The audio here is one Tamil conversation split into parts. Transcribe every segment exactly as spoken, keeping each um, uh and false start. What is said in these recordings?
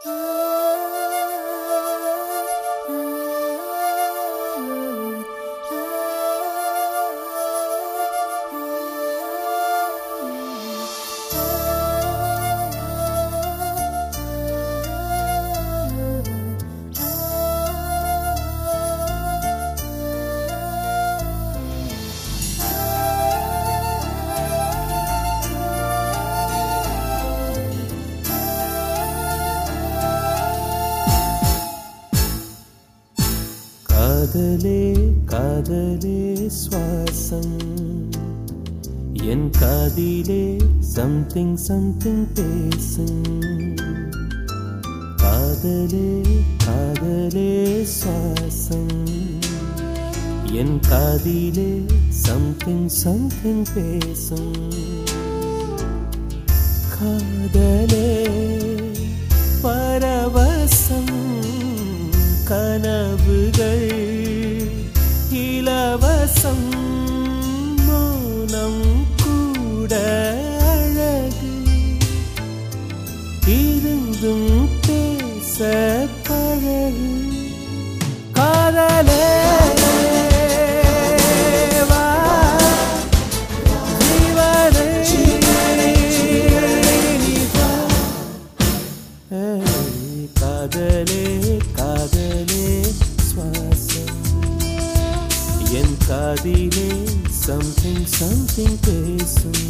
காதலே காதலே சுவாசம் என் காதிலே சம்திங் சம்திங் பேசும். காதலே காதலே சுவாசம் என் காதிலே சம்திங் சம்திங் பேசும். காதலே பரவசம் கனவுகள் இலவசம் மௌனம் கூட அழகு இருந்தும் பேச பழகு. காதலே காதலே காதலே சுவாசம் என் காதிலே சம்திங் சம்திங் பேசும்.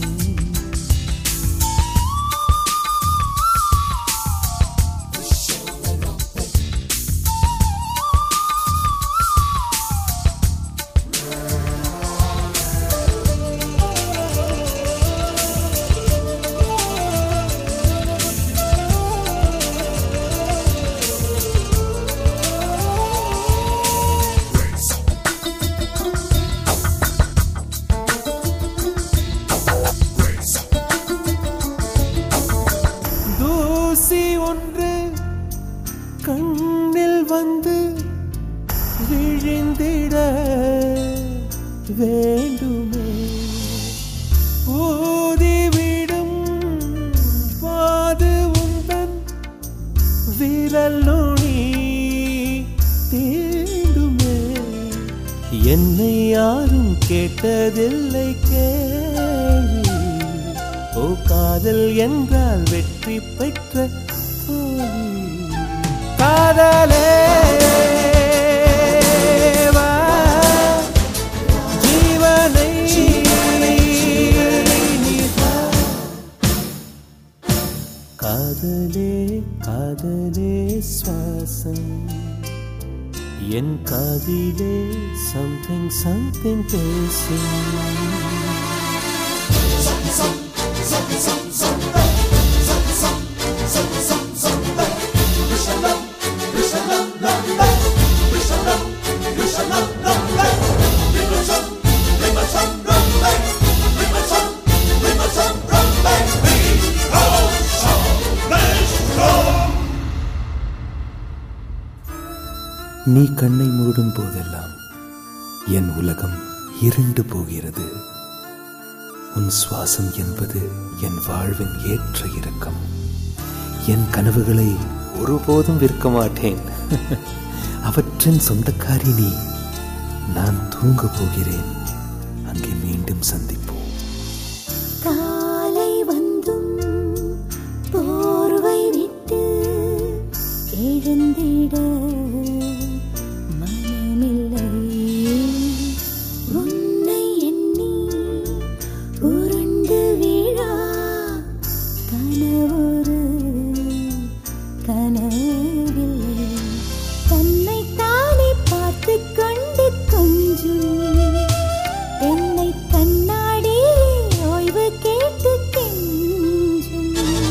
ஒன்று கண்ணில் வந்து விழிந்திட வேண்டுமே ஊதிவிடும் பாது உந்தன் விரல் நுனி தீண்டுமே. என்னை யாரும் கேட்டதில்லை கேள்வி. ஓ காதல் என்றால் வெற்றி பெற்ற காதலே ஜீவனை காதலே காதலே சுவாசம் என் காதிலே சம்திங் சம்திங் பேசும். நீ கண்ணை மூடும் போதெல்லாம் என் உலகம் இருண்டு போகிறது. உன் சுவாசம் என்பது என் வாழ்வின் ஏற்ற இறக்கம். என் கனவுகளை ஒருபோதும் விற்க மாட்டேன். அவற்றின் சொந்தக்காரி நீ. நான் தூங்க போகிறேன். அங்கே மீண்டும் சந்திப்போம். காலை வந்தும் போர்வை விட்டு எழுந்திட மனமில்லை. உன்னை எண்ணி உருண்டு விழா கனவொரு கனவில்லை. தன்னை தானே பார்த்து கொண்டு கொஞ்சம் என்னை கண்ணாடி ஓய்வு கேட்டு கெஞ்சும்.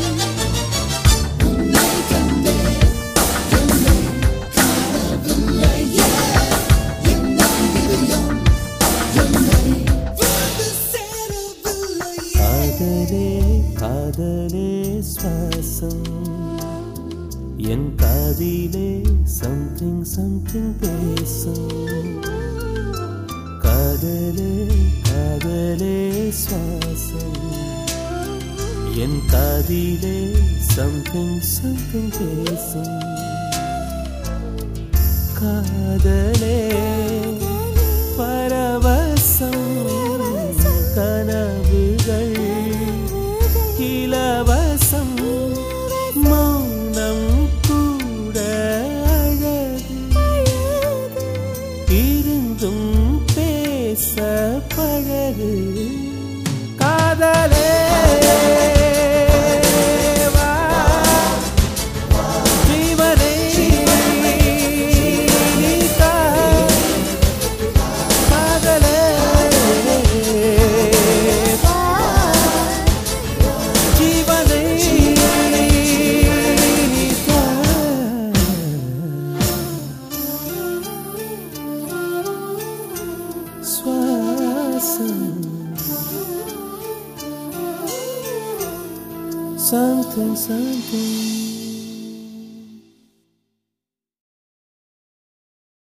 காதலே காதலே சுவாசம் என் காதிலே சம்திங் சம்திங் பேசும். காதலே காதலே சுவாசம் என் காதிலே something something பேசும் காதலே பரவசம் கனவுகள் இலவசம் மௌனம் கூட அழகு இருந்தும் பேச பழகு காதலே Something, something